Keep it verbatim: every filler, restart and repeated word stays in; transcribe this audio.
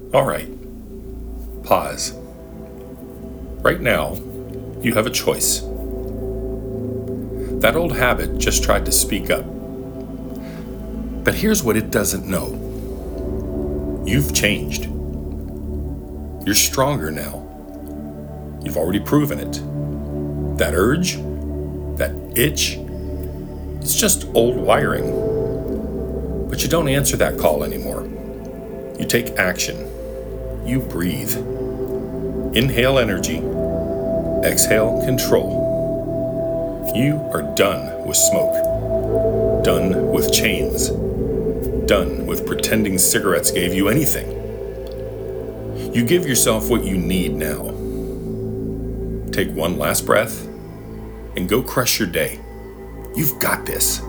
All right. Pause. Right now, you have a choice. That old habit just tried to speak up. But here's what it doesn't know. You've changed. You're stronger now. You've already proven it. That urge, that itch, it's just old wiring. But you don't answer that call anymore. You take action. You breathe. Inhale energy. Exhale control. You are done with smoke. Done with chains. Done with pretending cigarettes gave you anything. You give yourself what you need now. Take one last breath and go crush your day. You've got this.